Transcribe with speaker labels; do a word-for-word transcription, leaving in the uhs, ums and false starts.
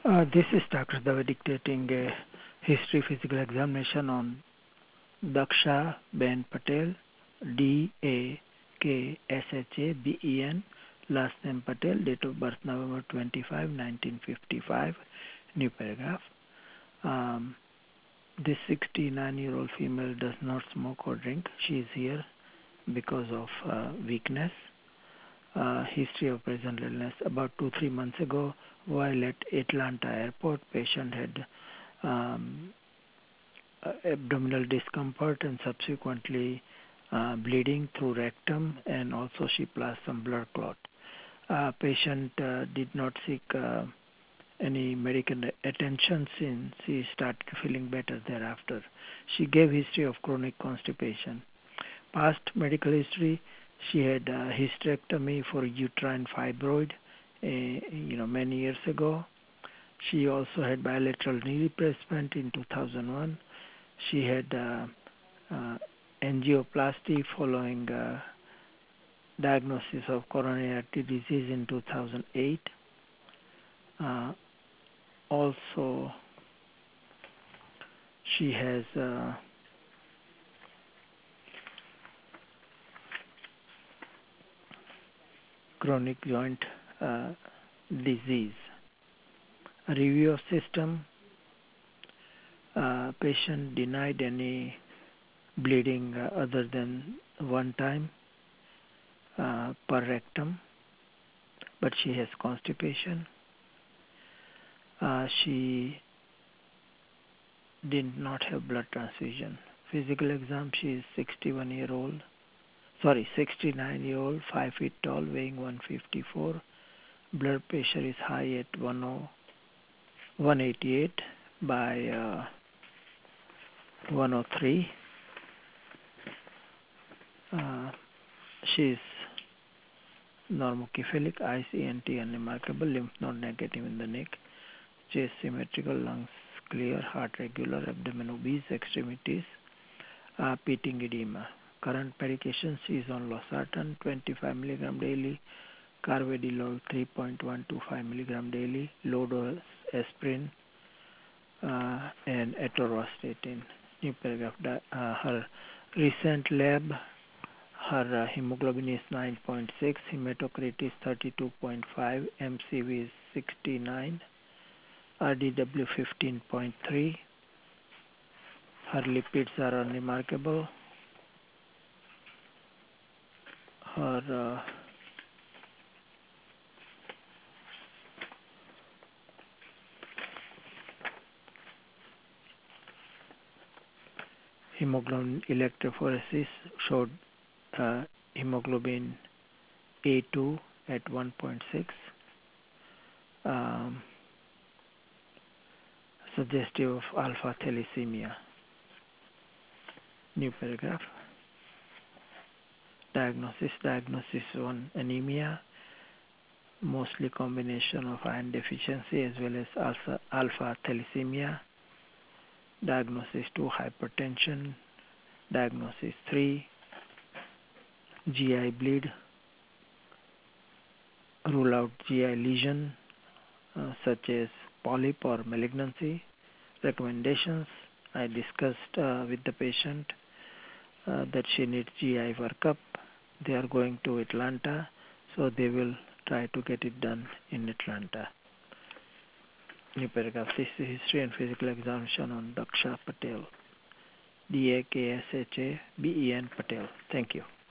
Speaker 1: Uh, this is Doctor Dave dictating a history physical examination on Daksha Ben Patel, D A K S H A B E N, last name Patel, date of birth November twenty-fifth, nineteen fifty-five, new paragraph. Um, this sixty-nine-year-old female does not smoke or drink. She is here because of uh, weakness. Uh, history of present illness. About two, three months ago, while at Atlanta airport, patient had um, abdominal discomfort and subsequently uh, bleeding through rectum, and also she plus some blood clot. Uh, patient uh, did not seek uh, any medical attention since she started feeling better thereafter. She gave history of chronic constipation. Past medical history, she had a hysterectomy for uterine fibroid, uh, you know, many years ago. She also had bilateral knee replacement in two thousand one. She had uh, uh, angioplasty following uh, diagnosis of coronary artery disease in two thousand eight. Uh, also, she has uh, chronic joint uh, disease. A review of system. Uh, patient denied any bleeding uh, other than one time uh, per rectum, but she has constipation. Uh, she did not have blood transfusion. Physical exam, she is sixty-one year old, sorry, sixty-nine year old, five feet tall, weighing one fifty-four. Blood pressure is high at one eighty-eight by uh, one oh three. Uh, she is normocephalic, eyes E N T unremarkable, lymph node negative in the neck, chest symmetrical, lungs clear, heart regular, abdomen obese, extremities uh, pitting edema. Current medication, she is on losartan twenty-five milligram daily, carvedilol three point one two five milligram daily, low dose aspirin, uh, and atorvastatin. New paragraph. Uh, her recent lab, her uh, hemoglobin is nine point six, hematocrit is thirty-two point five, M C V is sixty-nine, R D W fifteen point three. Her lipids are unremarkable. Her uh, hemoglobin electrophoresis showed uh, hemoglobin A two at one point six, um, suggestive of alpha thalassemia. New paragraph. Diagnosis. Diagnosis one, anemia, mostly combination of iron deficiency as well as alpha, alpha thalassemia. Diagnosis two, hypertension. Diagnosis three, G I bleed. Rule out G I lesion uh, such as polyp or malignancy. Recommendations. I discussed uh, with the patient uh, that she needs G I workup. They are going to Atlanta, so they will try to get it done in Atlanta. New paragraph. This is history and physical examination on Daksha Patel. D A K S H A B E N Patel. Thank you.